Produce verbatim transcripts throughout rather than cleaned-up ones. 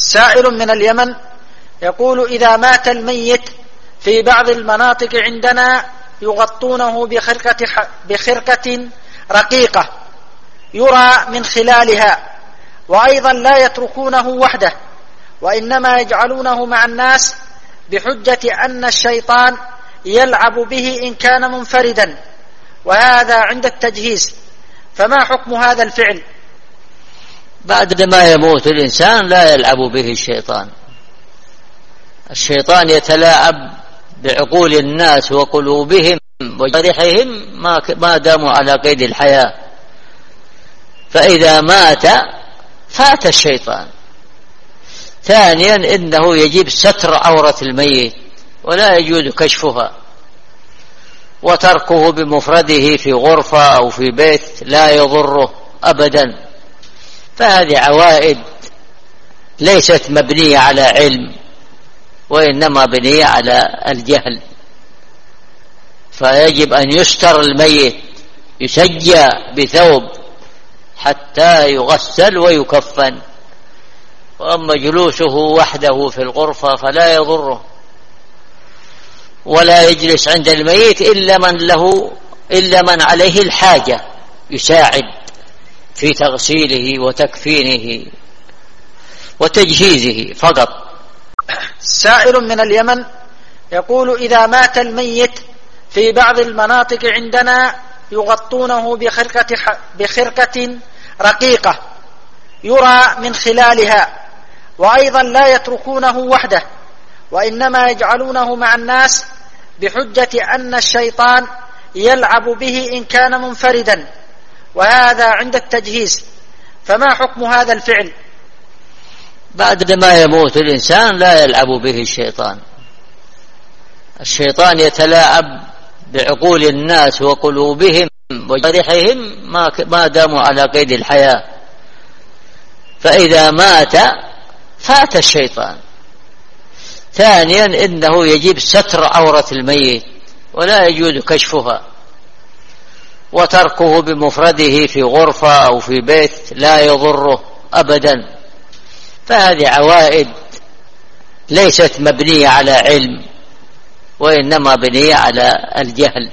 سائل من اليمن يقول: إذا مات الميت في بعض المناطق عندنا يغطونه بخرقة, بخرقة رقيقة يرى من خلالها، وأيضا لا يتركونه وحده، وإنما يجعلونه مع الناس بحجة أن الشيطان يلعب به إن كان منفردا، وهذا عند التجهيز، فما حكم هذا الفعل؟ بعد ما يموت الإنسان لا يلعب به الشيطان. الشيطان يتلاعب بعقول الناس وقلوبهم وجرحهم ما داموا على قيد الحياة، فإذا مات فات الشيطان. ثانيا إنه يجب ستر عورة الميت ولا يجوز كشفها، وتركه بمفرده في غرفة أو في بيت لا يضره أبدا. فهذه عوائد ليست مبنية على علم، وإنما بنية على الجهل. فيجب أن يستر الميت، يسجى بثوب حتى يغسل ويكفن. وأما جلوسه وحده في الغرفة فلا يضره، ولا يجلس عند الميت إلا من له إلا من عليه الحاجة يساعد في تغسيله وتكفينه وتجهيزه فقط. سائل من اليمن يقول: إذا مات الميت في بعض المناطق عندنا يغطونه بخرقة, بخرقة رقيقة يرى من خلالها، وأيضا لا يتركونه وحده، وإنما يجعلونه مع الناس بحجة أن الشيطان يلعب به إن كان منفردا، وهذا عند التجهيز، فما حكم هذا الفعل؟ بعد ما يموت الإنسان لا يلعب به الشيطان. الشيطان يتلاعب بعقول الناس وقلوبهم وجرحهم ما داموا على قيد الحياة، فإذا مات فات الشيطان. ثانيا إنه يجب ستر عورة الميت ولا يجوز كشفها، وتركه بمفرده في غرفة أو في بيت لا يضره أبدا. فهذه عوائد ليست مبنية على علم، وإنما بنية على الجهل.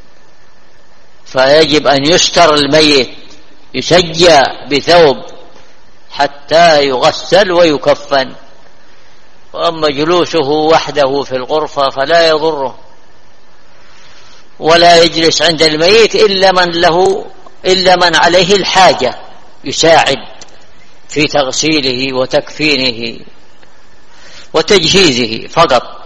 فيجب أن يستر الميت، يسجى بثوب حتى يغسل ويكفن. وأما جلوسه وحده في الغرفة فلا يضره، ولا يجلس عند الميت إلا من له إلا من عليه الحاجة يساعد في تغسيله وتكفينه وتجهيزه فقط.